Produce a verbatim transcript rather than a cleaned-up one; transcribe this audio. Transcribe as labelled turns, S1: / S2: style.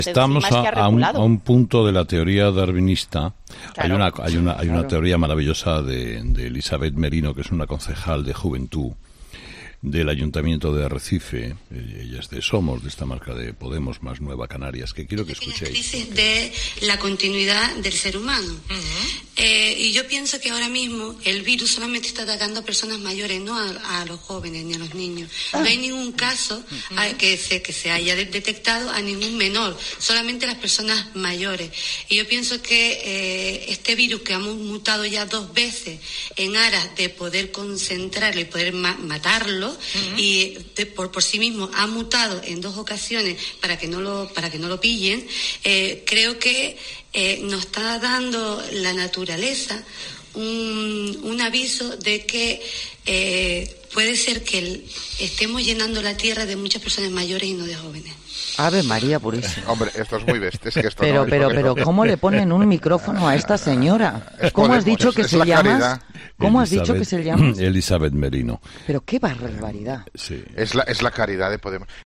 S1: Estamos
S2: más que
S1: a, a, un, a un punto de la teoría darwinista.
S2: Claro.
S1: Hay una hay una hay una
S3: Claro.
S1: teoría maravillosa de, de Elizabeth Merino, que es una concejal de juventud del Ayuntamiento de Arrecife. Ella es de Somos, de esta marca de Podemos, más Nueva Canarias, que quiero que escuchéis.
S4: Crisis de la continuidad del ser humano. Uh-huh. Eh, y yo pienso que ahora mismo el virus solamente está atacando a personas mayores, no a, a los jóvenes ni a los niños. No hay ningún caso uh-huh. a, que, se, que se haya de, detectado a ningún menor, solamente a las personas mayores. Y yo pienso que eh, este virus, que hemos mutado ya dos veces en aras de poder concentrarlo y poder ma- matarlo, Uh-huh. y de, por, por sí mismo ha mutado en dos ocasiones para que no lo, para que no lo pillen, eh, creo que eh, nos está dando la naturaleza un, un aviso de que eh, puede ser que el, estemos llenando la tierra de muchas personas mayores y no de jóvenes.
S3: Ave María Purísima.
S5: Hombre, esto es muy bestia. Es que esto
S3: Pero,
S5: no,
S3: pero,
S5: esto
S3: pero,
S5: no.
S3: ¿cómo le ponen un micrófono a esta señora?
S5: Es
S3: ¿Cómo has
S5: Podemos,
S3: dicho
S5: es-
S3: que
S5: es
S3: se
S5: la
S3: llama?
S5: caridad.
S3: ¿Cómo has dicho
S1: Elizabeth-
S3: que se llama?
S1: Elizabeth Merino.
S3: Pero qué barbaridad.
S1: Sí.
S5: Es la, es la caridad de Podemos.